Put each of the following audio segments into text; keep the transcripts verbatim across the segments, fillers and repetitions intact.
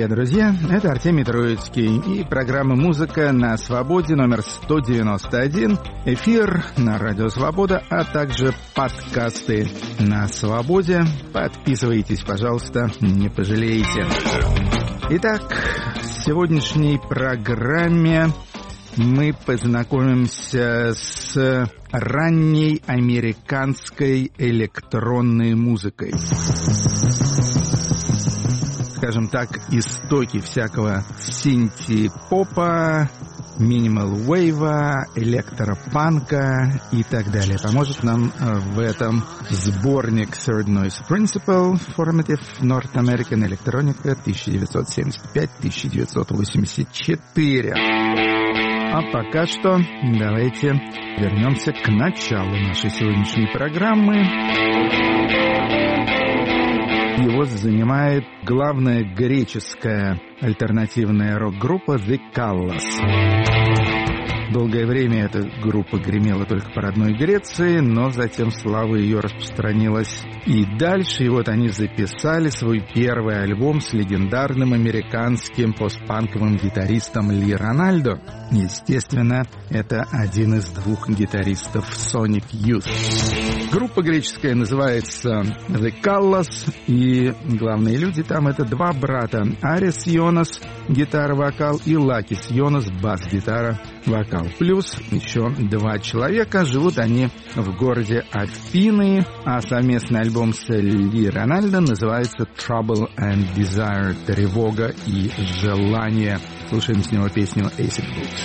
Привет, друзья! Это Артемий Троицкий и программа «Музыка на свободе» номер сто девяносто один. Эфир на Радио Свобода, а также подкасты на свободе. Подписывайтесь, пожалуйста, не пожалеете. Итак, в сегодняшней программе мы познакомимся с ранней американской электронной музыкой. Скажем так, истоки всякого синти-попа, минимал-вейва, электропанка и так далее. Поможет нам в этом сборник Third Noise Principle Formative North American Electronica тысяча девятьсот семьдесят пять — тысяча девятьсот восемьдесят четыре. А пока что давайте вернемся к началу нашей сегодняшней программы. Его занимает главная греческая альтернативная рок-группа The Callas. Долгое время эта группа гремела только по родной Греции, но затем слава ее распространилась и дальше. И вот они записали свой первый альбом с легендарным американским постпанковым гитаристом Ли Рональдо. Естественно, это один из двух гитаристов Sonic Youth. Группа греческая называется The Callas, и главные люди там — это два брата: Арис Йонас, гитара-вокал, и Лакис Йонас, бас-гитара, вокал. Плюс еще два человека. Живут они в городе Афины, а совместный альбом с Ли Рональдо называется Trouble and Desire — тревога и желание. Слушаем с него песню Acid Boots.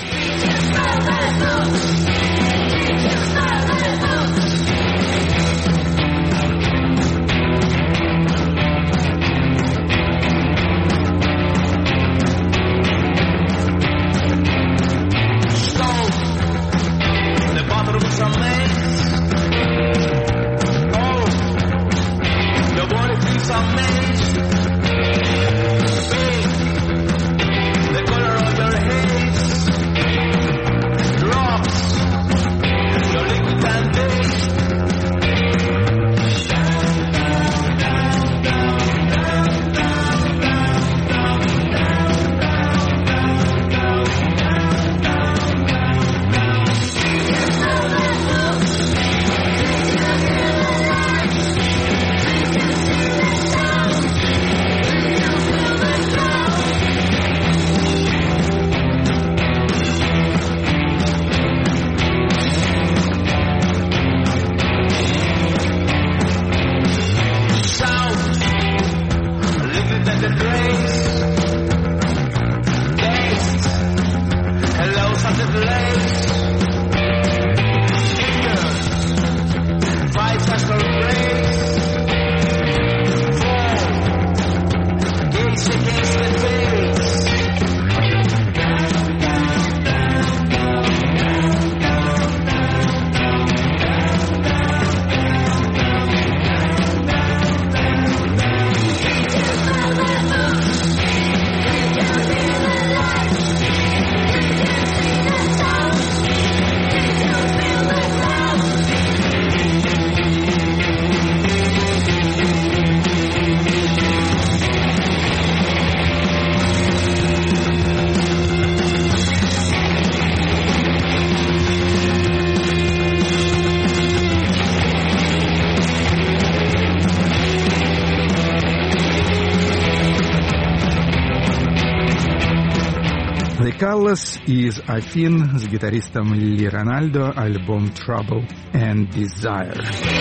Callas из Афин с гитаристом Ли Рональдо, альбом Trouble and Desire.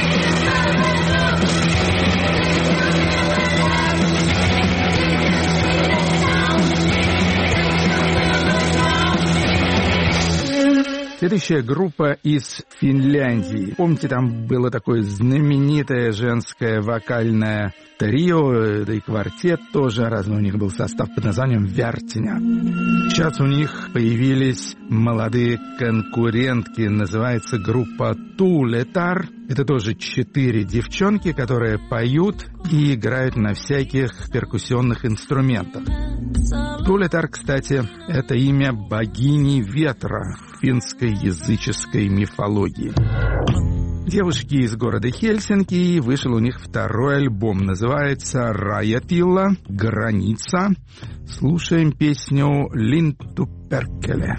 Следующая группа из Финляндии. Помните, там было такое знаменитое женское вокальное трио, да и квартет тоже. Разный у них был состав под названием «Вертиня». Сейчас у них появились молодые конкурентки. Называется группа Tuuletar. Это тоже четыре девчонки, которые поют и играют на всяких перкуссионных инструментах. Tuuletar, кстати, это имя богини ветра в финской языческой мифологии. Девушки из города Хельсинки, вышел у них второй альбом, называется «Rajatila. Граница». Слушаем песню «Lintu perkele».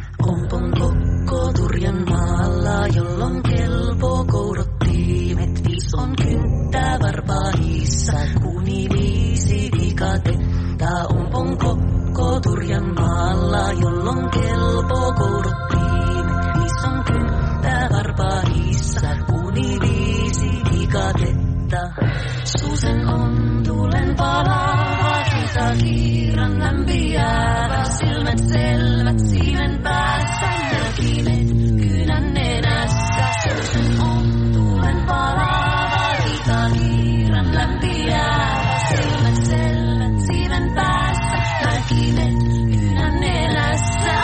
Suusen on tuulen palava, sitä kiiran lämpiävä, silmät selvät siiven päässä, näkimet kynän nenässä. Suusen on tuulen palava, sitä kiiran lämpiävä, silmät selvät siiven päässä, näkimet kynän nenässä.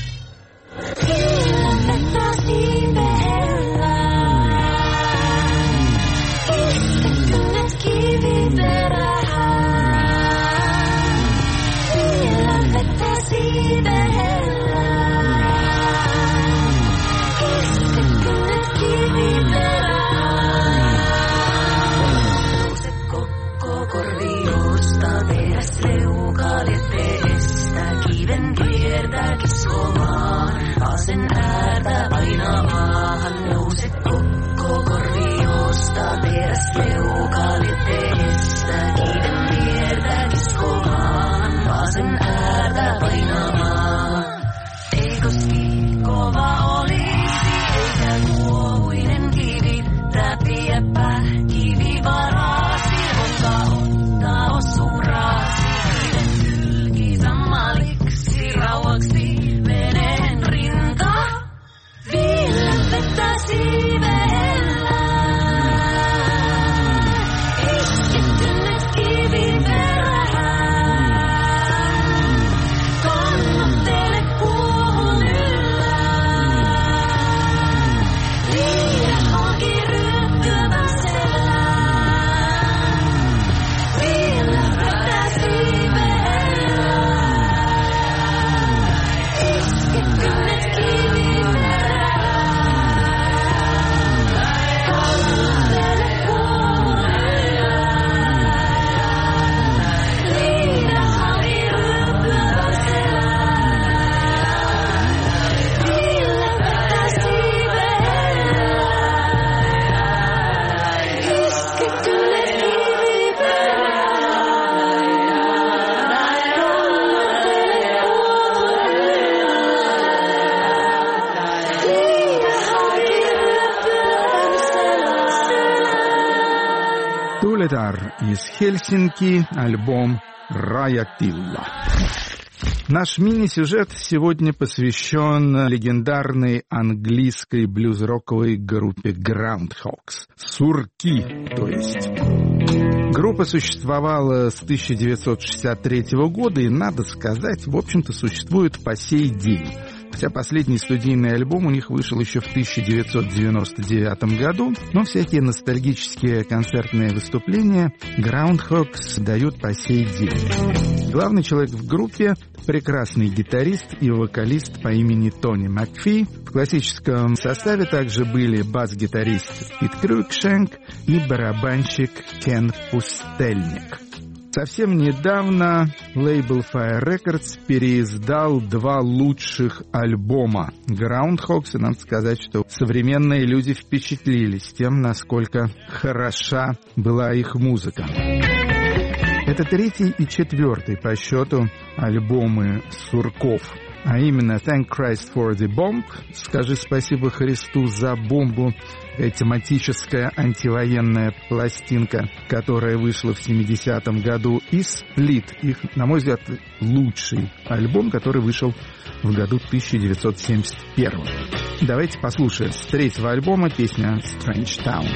Illan vettä siivehellä. Kiven kiertää kiskomaan, asen äärtä painamaahan. Nouse kokko korviosta, teräs leukalle teestä. Kiven kiertää kiskomaan, asen äärtä painamaan. Ei koski kova olisi, eikä kuohuinen kivi. Räpiäpä kivi varasi, onka ottaa osuuraasi. Rauhaksi veneen rinta, viilän vettä siivellä. Iskettynyt kivin perään, kannattele kuohun yllä. Liian haki ryöppyvän selään, viilän vettä siivellä. Tuuletar из Хельсинки, альбом «Rajatila». Наш мини-сюжет сегодня посвящен легендарной английской блюз-роковой группе Groundhogs. Сурки, то есть. Группа существовала с тысяча девятьсот шестьдесят третьего года и, надо сказать, в общем-то, существует по сей день. Хотя последний студийный альбом у них вышел еще в тысяча девятьсот девяносто девятом году, но всякие ностальгические концертные выступления Groundhogs дают по сей день. Главный человек в группе — прекрасный гитарист и вокалист по имени Тони Макфи. В классическом составе также были бас-гитарист Пит Крюкшенк и барабанщик Кен Пустельник. Совсем недавно лейбл Fire Records переиздал два лучших альбома Groundhogs, и надо сказать, что современные люди впечатлились тем, насколько хороша была их музыка. Это третий и четвертый по счету альбомы сурков, а именно Thank Christ for the Bomb, скажи спасибо Христу за бомбу, тематическая антивоенная пластинка, которая вышла в семидесятом году, и Split, их, на мой взгляд, лучший альбом, который вышел в году тысяча девятьсот семьдесят первом. Давайте послушаем с третьего альбома песня Strange Town.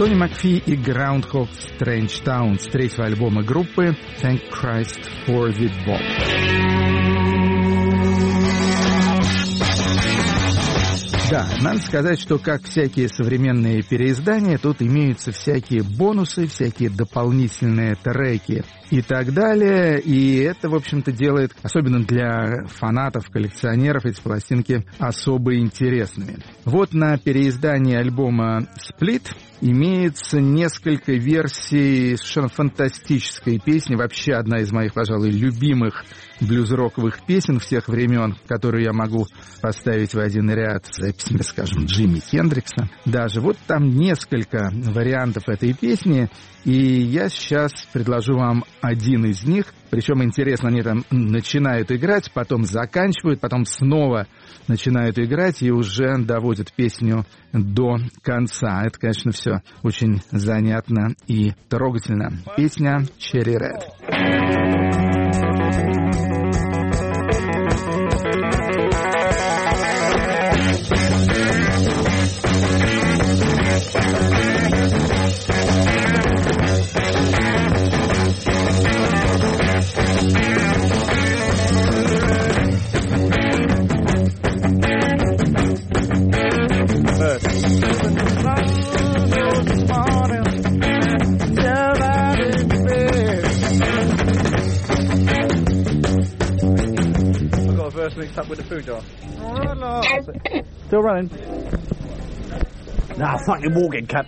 Тони Макфи и Groundhog Strange Town с третьего альбома группы Thank Christ for the Bob. Да, надо сказать, что как всякие современные переиздания, тут имеются всякие бонусы, всякие дополнительные треки и так далее. И это, в общем-то, делает, особенно для фанатов, коллекционеров, эти пластинки особо интересными. Вот на переиздании альбома Split имеется несколько версий совершенно фантастической песни. Вообще одна из моих, пожалуй, любимых блюз-роковых песен всех времен, которую я могу поставить в один ряд с записями, скажем, Джимми Хендрикса. Даже вот там несколько вариантов этой песни, и я сейчас предложу вам один из них. Причем интересно, они там начинают играть, потом заканчивают, потом снова начинают играть и уже доводят песню до конца. Это, конечно, все очень занятно и трогательно. Песня «Cherry Red». Mixed up with the food jar. Oh, no. Still running. Nah, fucking walking cat.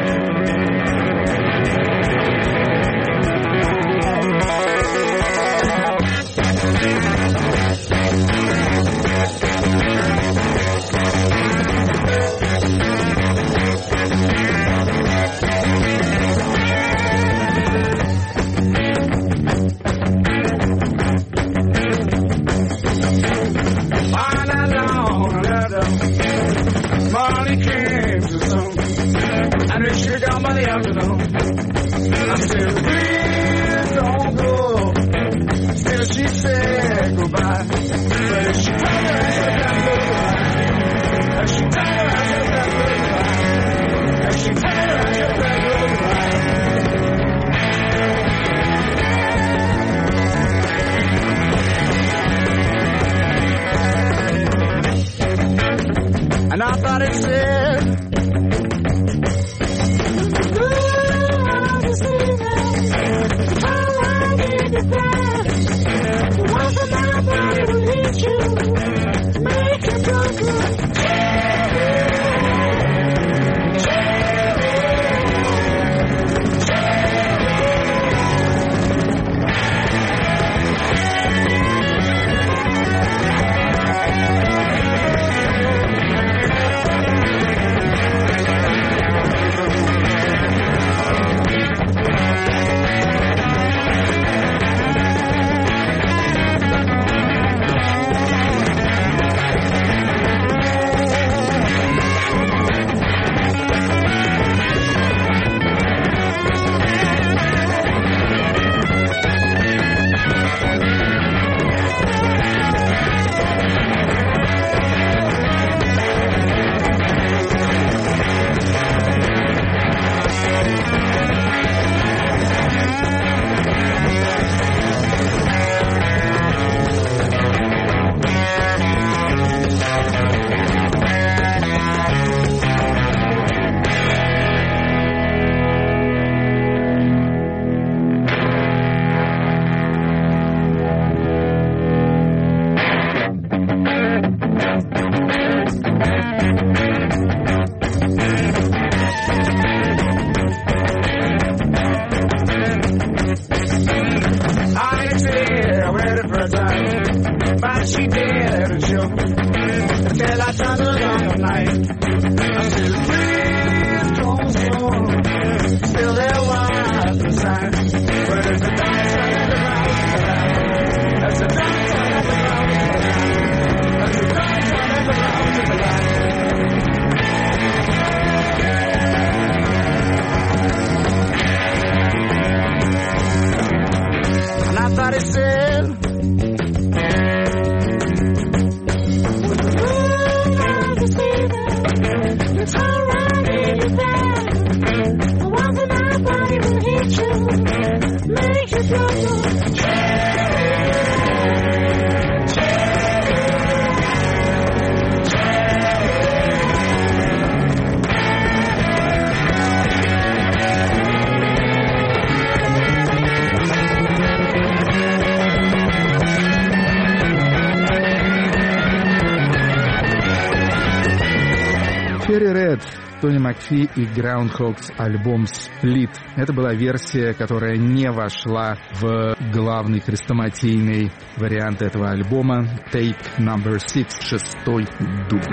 And I thought it said, Make it trouble. Cherry Red, Тони Макфи и Groundhogs, альбом Split. Это была версия, которая не вошла в главный хрестоматийный вариант этого альбома. Take Number Six, шестой дубль.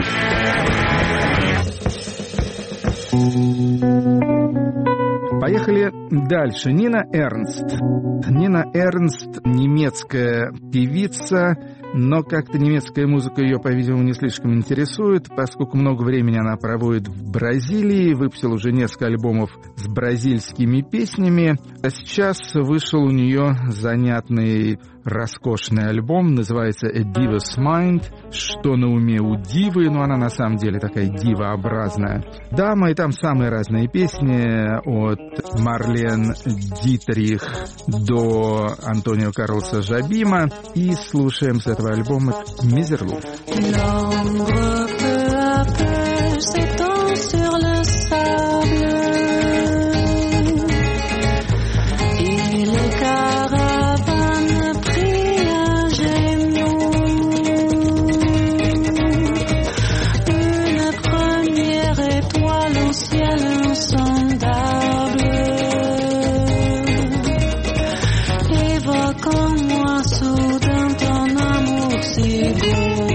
Поехали дальше. Нина Эрнст. Нина Эрнст — немецкая певица, но как-то немецкая музыка ее, по-видимому, не слишком интересует, поскольку много времени она проводит в Бразилии, выпустила уже несколько альбомов с бразильскими песнями, а сейчас вышел у нее занятный, роскошный альбом, называется A Diva's Mind, что на уме у дивы, но она на самом деле такая дивообразная дама, и там самые разные песни, от Марлен Дитрих до Антонио Карлоса Жабима, и слушаем с этого альбома Мизерлуф. L'ombre peu à peu s'étend sur le sable et les caravanes prient un genou. Une première étoile au ciel insondable évoque en moi soudain ton amour si beau.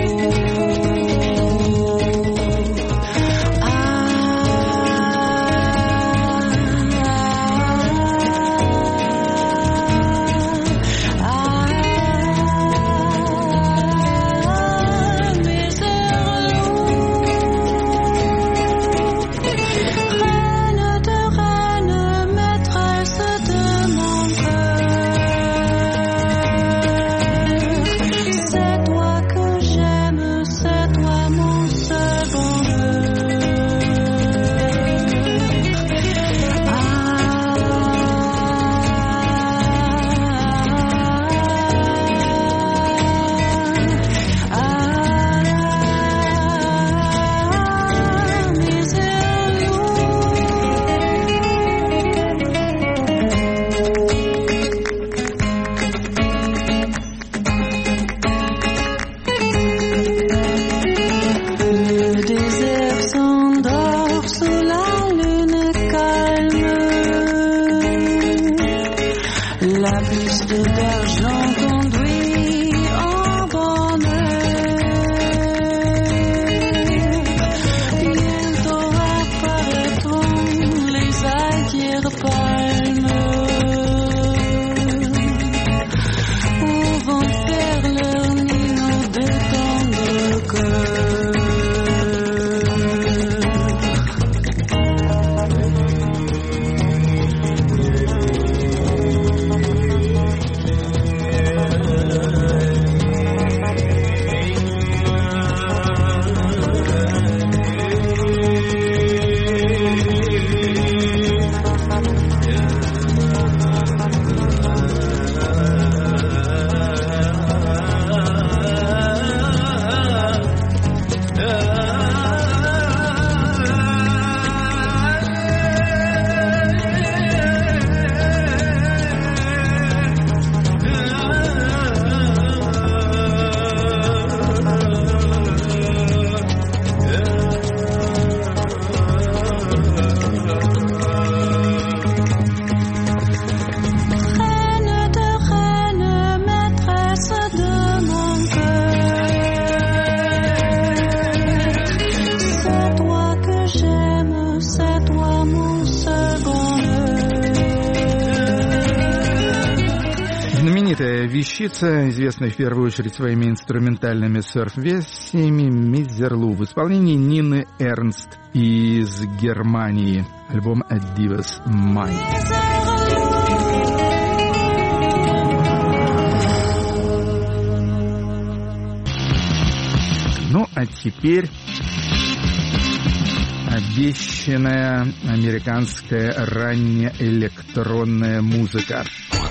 Вещица, известная в первую очередь своими инструментальными серф-версиями, Мизерлу в исполнении Нины Эрнст из Германии. Альбом A Diva's Mind. Ну, а теперь A обещанная американская ранняя электронная музыка.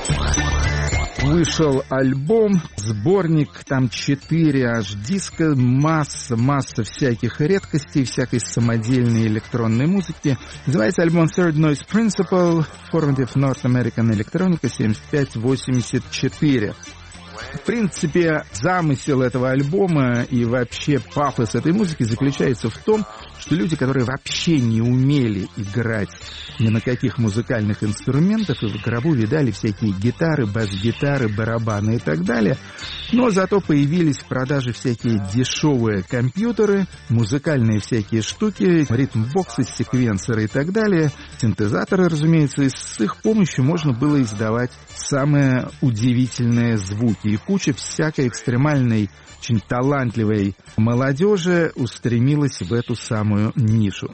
Вышел альбом, сборник, там четыре аж диска, масса, масса всяких редкостей, всякой самодельной электронной музыки. Называется альбом Third Noise Principle, Formative North American Electronica семьдесят пять восемьдесят четыре. В принципе, замысел этого альбома и вообще пафос этой музыки заключается в том, что люди, которые вообще не умели играть ни на каких музыкальных инструментах, и в гробу видали всякие гитары, бас-гитары, барабаны и так далее, но зато появились в продаже всякие дешевые компьютеры, музыкальные всякие штуки, ритм-боксы, секвенсоры и так далее, синтезаторы, разумеется, и с их помощью можно было издавать самые удивительные звуки. И куча всякой экстремальной, очень талантливой молодежи устремилась в эту самую нишу.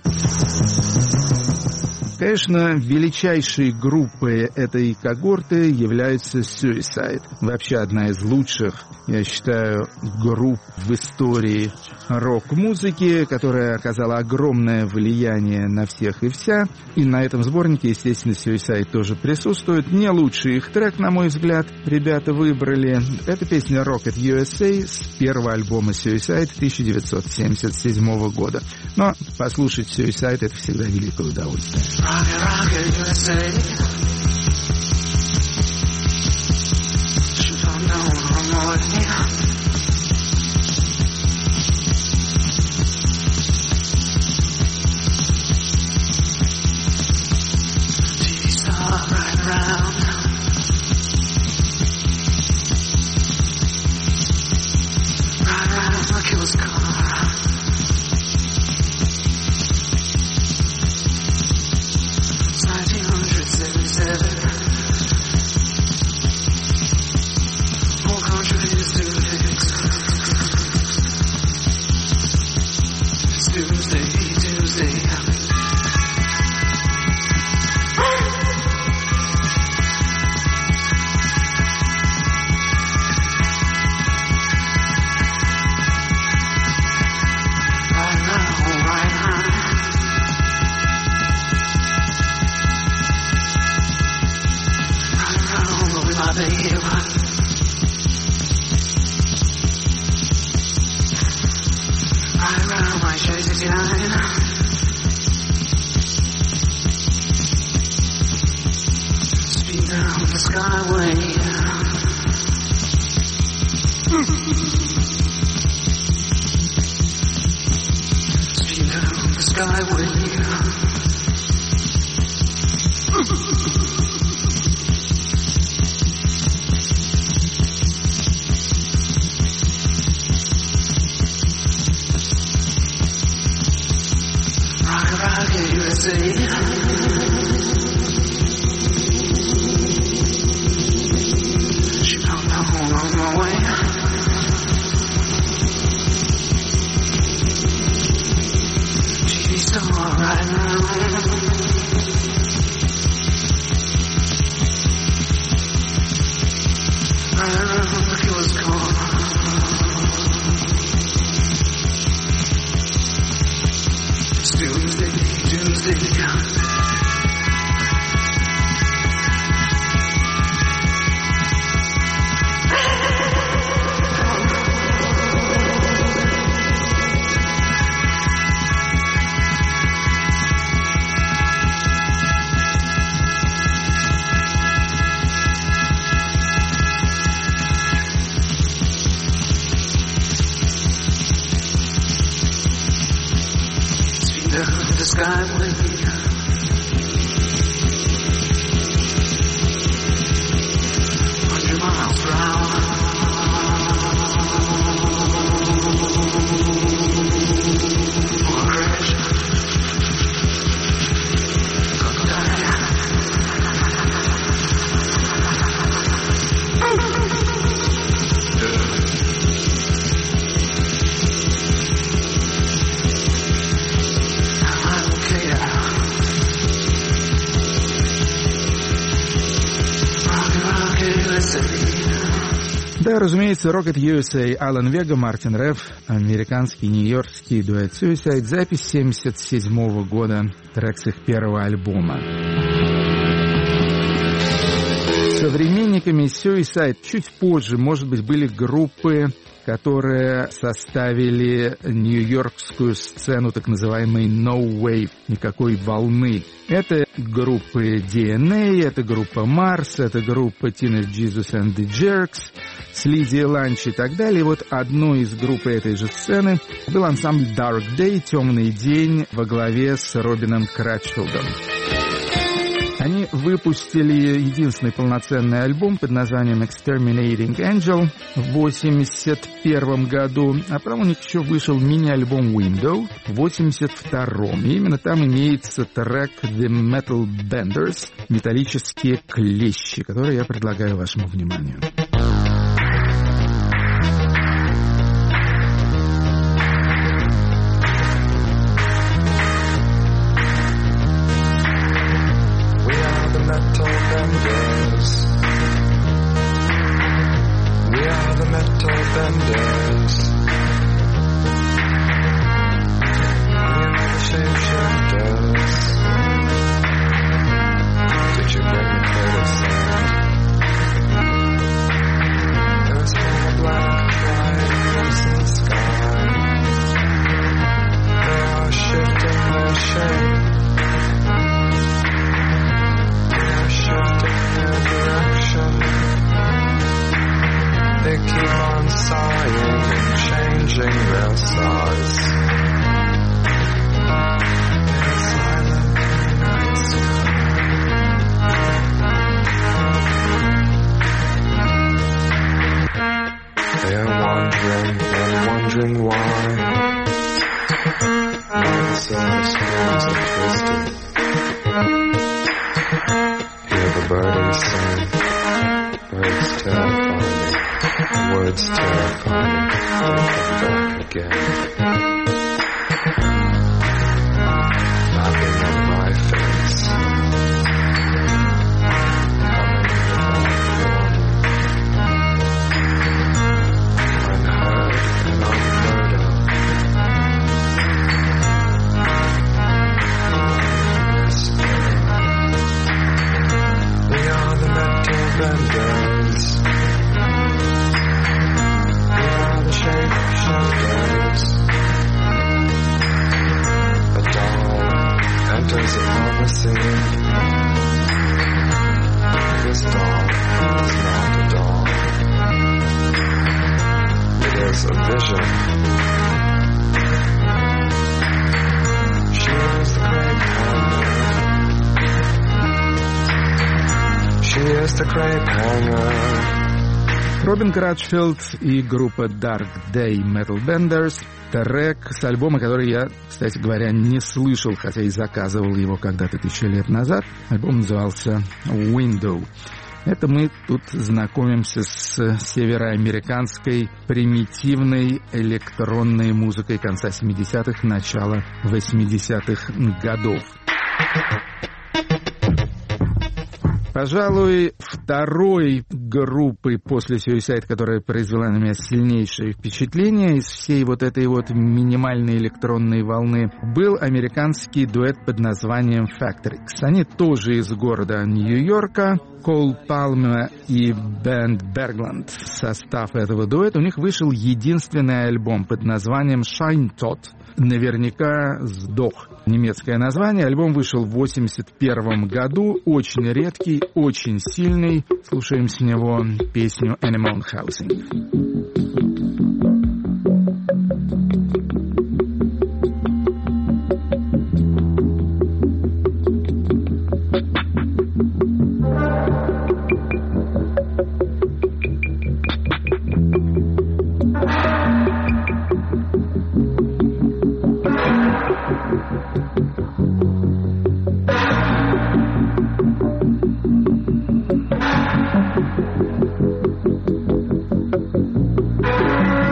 Конечно, величайшей группой этой когорты является Suicide. Вообще одна из лучших, я считаю, групп в истории рок-музыки, которая оказала огромное влияние на всех и вся. И на этом сборнике, естественно, Suicide тоже присутствует. Не лучший их трек, на мой взгляд, ребята выбрали. Это песня Rocket ю эс эй с первого альбома Suicide тысяча девятьсот семьдесят седьмого года. Но послушать Suicide — это всегда великое удовольствие. Rocket, rocket, ю эс эй. Shoot on down on my way. T V star right around. Right around my killer's car. nineteen seventy-seven. More countries to fix. It's Tuesday, Tuesday. Right now, right now. My baby, right around my Chevy sixty-nine. Speed down the skyway. Speed down the skyway. Rocket ю эс эй. She found a home on my way. T V star right now. Right around the killer's car. Tuesday, Tuesday. The skyway. Hundred miles per hour. Or crash. Gonna die. Да, разумеется, Rocket ю эс эй, Алан Вега, Мартин Реф, американский нью-йоркский дуэт Suicide, запись семьдесят седьмого года, трек с их первого альбома. Современниками Suicide чуть позже, может быть, были группы, которые составили нью-йоркскую сцену так называемой No Wave, никакой волны. Это группы ди эн эй, это группа Mars, это группа Teenage Jesus and the Jerks, с Лидией Ланч и так далее. И вот одной из групп этой же сцены был ансамбль Dark Day, «Темный день» во главе с Робином Крачфилдом. Они выпустили единственный полноценный альбом под названием Exterminating Angel в восемьдесят первом году, а потом у них еще вышел мини-альбом Window в восемьдесят втором. И именно там имеется трек The Metal Benders, металлические клещи, который я предлагаю вашему вниманию. Робин Крачфилд и группа Dark Day Metal Benders. Трек с альбома, который я, кстати говоря, не слышал, хотя и заказывал его когда-то тысячи лет назад. Альбом назывался Window. Это мы тут знакомимся с североамериканской примитивной электронной музыкой конца семидесятых, начала восьмидесятых годов. Пожалуй, второй группой после Suicide, которая произвела на меня сильнейшее впечатление из всей вот этой вот минимальной электронной волны, был американский дуэт под названием Factorix. Они тоже из города Нью-Йорка. Кол Палме и Бенд Бергланд, состав этого дуэта. У них вышел единственный альбом под названием Shine Tot. Наверняка сдох. Немецкое название. Альбом вышел в восемьдесят первом году. Очень редкий, очень сильный. Слушаем с него песню Animal Housing. Thank you.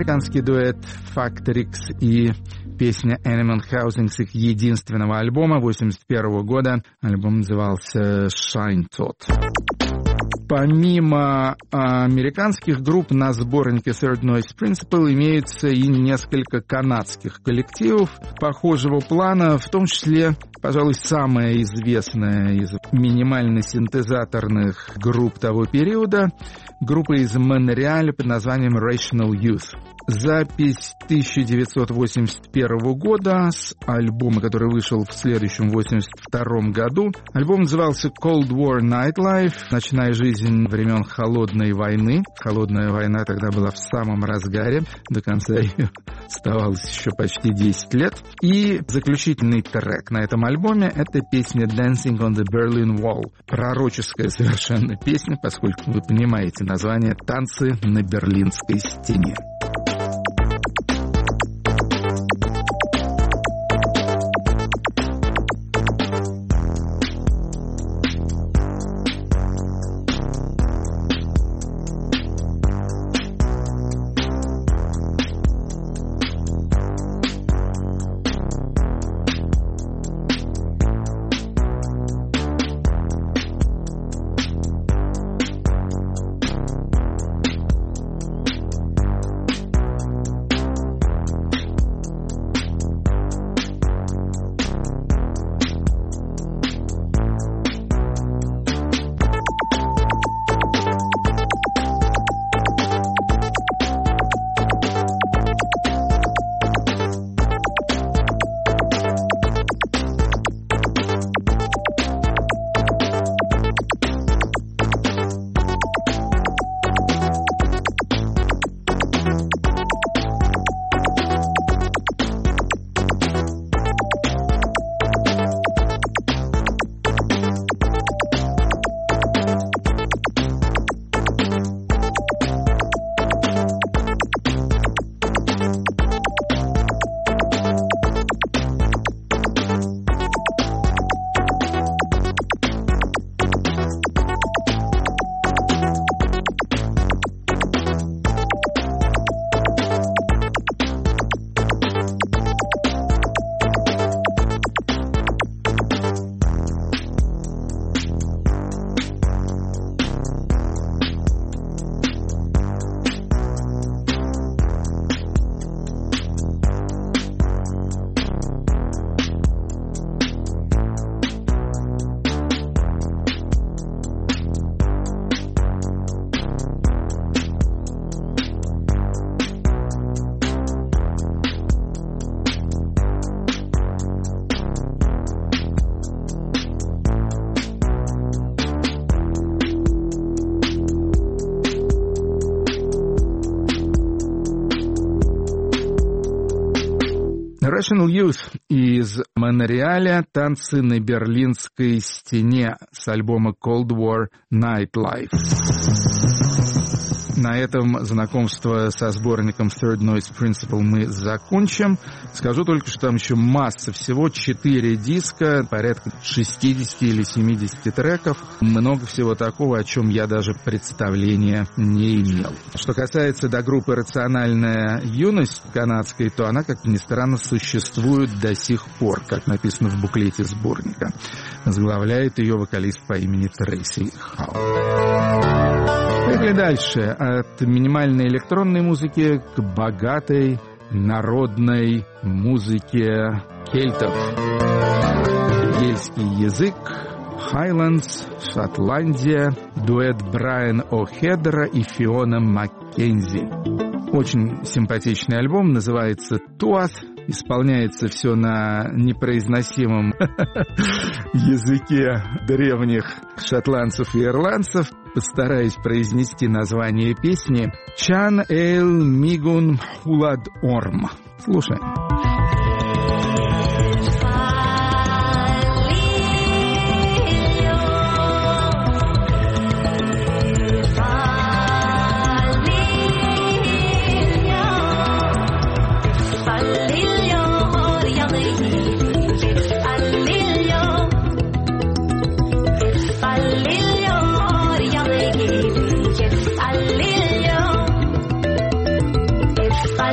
американский дуэт Factorix и песня Animal Housing с их единственного альбома восемьдесят первого года. Альбом назывался Shine Tot. Помимо американских групп на сборнике Third Noise Principle имеется и несколько канадских коллективов похожего плана, в том числе, пожалуй, самая известная из минимально-синтезаторных групп того периода, группа из Монреаля под названием Rational Youth. Запись тысяча девятьсот восемьдесят первого года с альбома, который вышел в следующем восемьдесят втором году. Альбом назывался Cold War Nightlife, ночная жизнь времен Холодной войны. Холодная война тогда была в самом разгаре, до конца ее оставалось еще почти десять лет. И заключительный трек на этом альбоме — это песня Dancing on the Berlin Wall. Пророческая совершенно песня, поскольку вы понимаете название «Танцы на Берлинской стене». Rational Youth из Монреаля, «Танцы на Берлинской стене» с альбома Cold War Nightlife. На этом знакомство со сборником Third Noise Principle мы закончим. Скажу только, что там еще масса всего, четыре диска, порядка шестьдесят или семьдесят треков. Много всего такого, о чем я даже представления не имел. Что касается до группы «Рациональная юность» канадской, то она, как ни странно, существует до сих пор, как написано в буклете сборника. Возглавляет ее вокалист по имени Трейси Хау. Поехали дальше. От минимальной электронной музыки к богатой народной музыке кельтов. Гельский язык, Хайлендс, Шотландия, дуэт Брайан О'Хедера и Фиона Маккензи. Очень симпатичный альбом, называется «Туат». Исполняется все на непроизносимом языке древних шотландцев и ирландцев. Постараюсь произнести название песни. «Чан эйл мигун хулад орм». Слушаем. If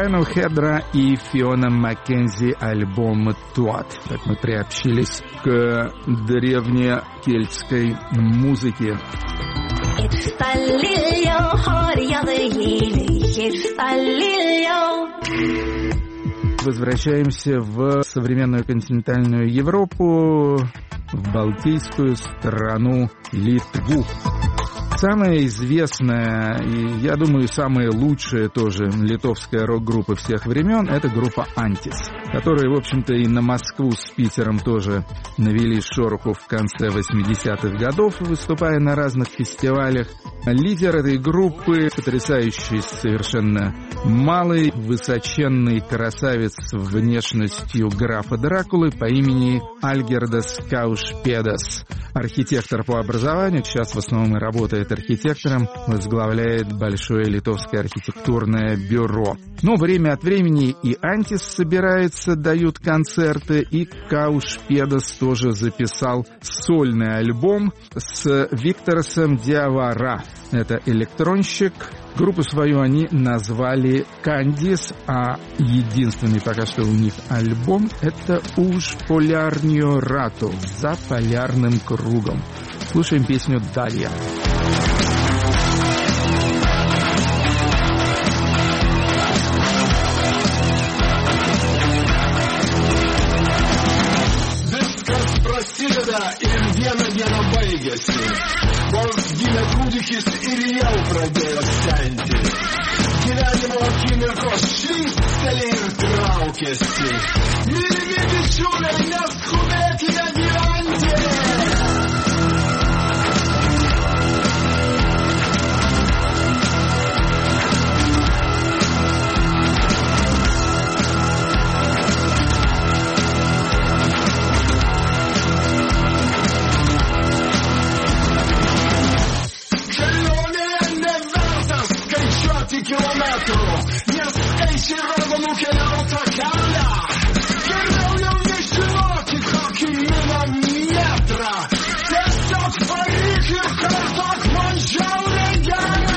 Лайонел Хедра и Фиона Маккензи, альбом «Туат». Так мы приобщились к древнекельтской музыке. Возвращаемся в современную континентальную Европу, в балтийскую страну Литву. Самая известная и, я думаю, самая лучшая тоже литовская рок-группа всех времен — это группа «Антис», которые, в общем-то, и на Москву с Питером тоже навели шороху в конце восьмидесятых годов, выступая на разных фестивалях. Лидер этой группы — потрясающий, совершенно малый, высоченный красавец с внешностью графа Дракулы по имени Альгердас Каушпедас. Архитектор по образованию, сейчас в основном и работает архитектором, возглавляет большое литовское архитектурное бюро. Но время от времени и «Антис» собирается, дают концерты, и Каушпедас тоже записал сольный альбом с Викторсом Диавара. Это электронщик. Группу свою они назвали «Кандис», а единственный пока что у них альбом — это «Уж полярнью рату», «За полярным кругом». Слушаем песню «Далья». Prasideda ir vieną dieną baigėsi, vos gimė kūdikis ir jau pradėjo senti. Gyvenimo akimirkos švysteli ir traukėsi. Mylimi bičiuliai, neskubėkime gyventi. Kilometrų, nes skaičiai rodo nukeliautą kelią. Geriau jau nežinoti, kokį milimetrą. Tiesiog varyk ir kartok man žiauriai gerą.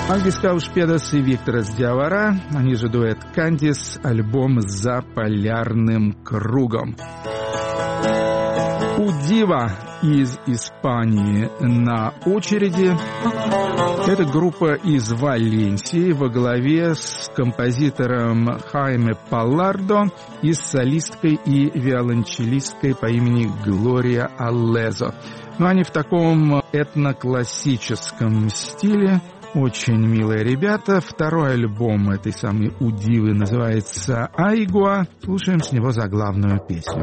Альгис Каушпедас и Викторас Диавара, они же дуэт Кандис, альбом «За полярным кругом». Удива из Испании на очереди. Это группа из Валенсии во главе с композитором Хайме Паллардо и с солисткой и виолончелисткой по имени Глория Аллезо. Но они в таком этноклассическом стиле. Очень милые ребята. Второй альбом этой самой Удивы называется «Айгуа». Слушаем с него заглавную песню.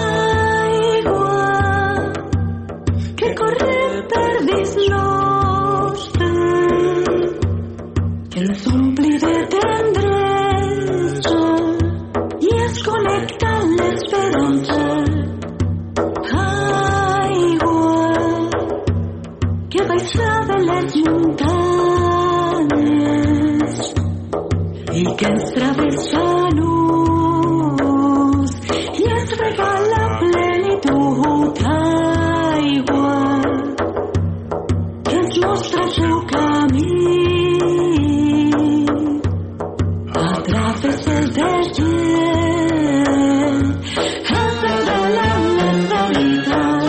Y que extravesa luz y entrega la plenitud aigua que ens mostra el seu camí a través del desgel ens revela les veritats.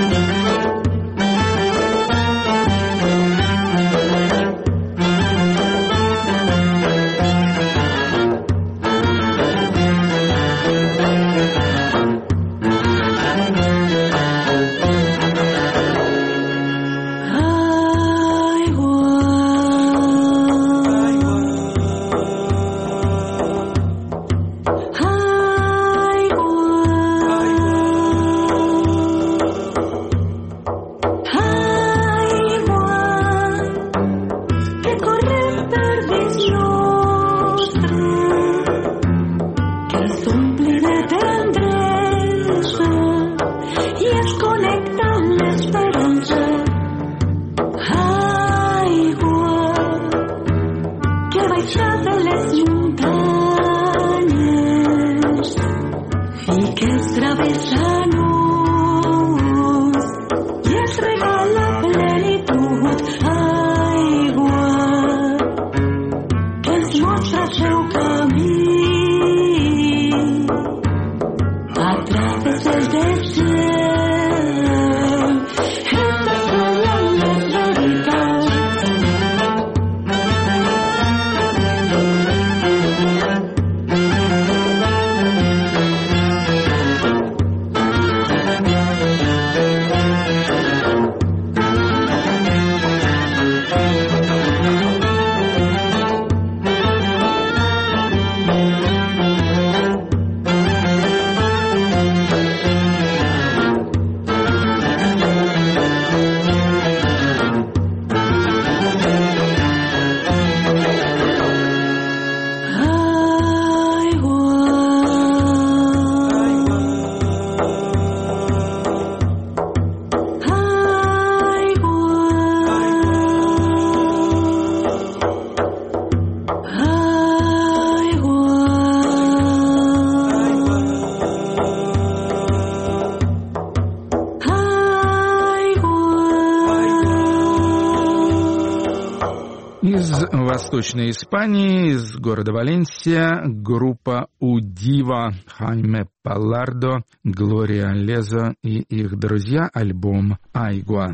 Восточной Испании, из города Валенсия, группа Удива, Хайме Паллардо, Глория Аллезо и их друзья, альбом «Айгуа».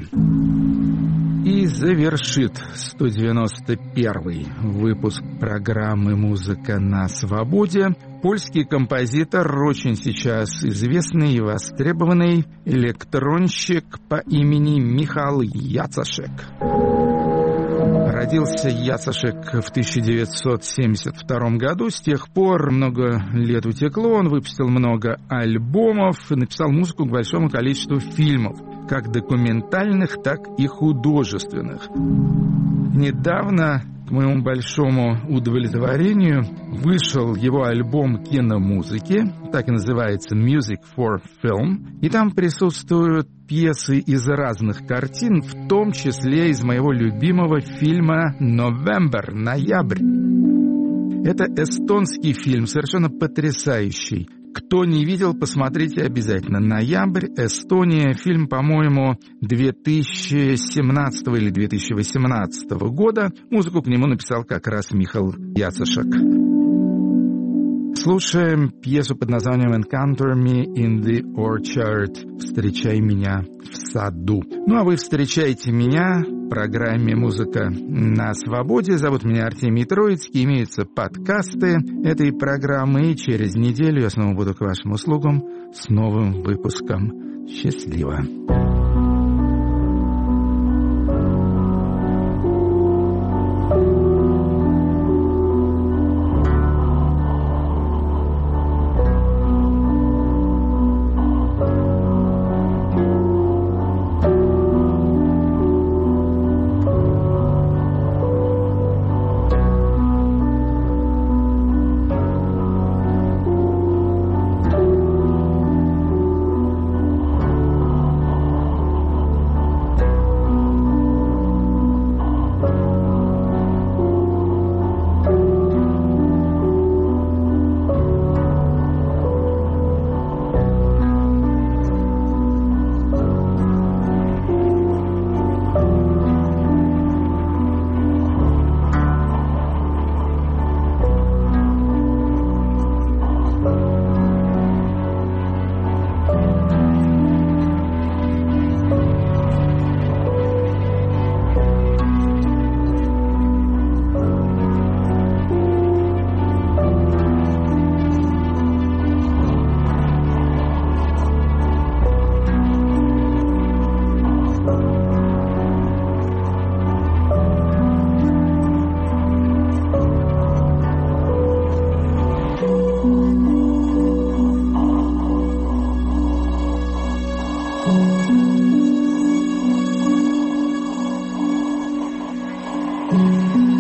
И завершит сто девяносто первый выпуск программы «Музыка на свободе» польский композитор, очень сейчас известный и востребованный электронщик по имени Михал Яцашек. Родился Яцашек в тысяча девятьсот семьдесят втором году. С тех пор много лет утекло. Он выпустил много альбомов и написал музыку к большому количеству фильмов, как документальных, так и художественных. Недавно, к моему большому удовлетворению, вышел его альбом киномузыки, так и называется «Music for Film», и там присутствуют пьесы из разных картин, в том числе из моего любимого фильма «November», «Ноябрь». Это эстонский фильм, совершенно потрясающий. Кто не видел, посмотрите обязательно. «Ноябрь», Эстония. Фильм, по-моему, две тысячи семнадцатого или две тысячи восемнадцатого года. Музыку к нему написал как раз Михаил Яцешек. Слушаем пьесу под названием «Encounter me in the orchard» «Встречай меня в саду». Ну а вы встречаете меня в программе «Музыка на свободе». Зовут меня Артемий Троицкий. Имеются подкасты этой программы. И через неделю я снова буду к вашим услугам с новым выпуском. Счастливо! Thank you.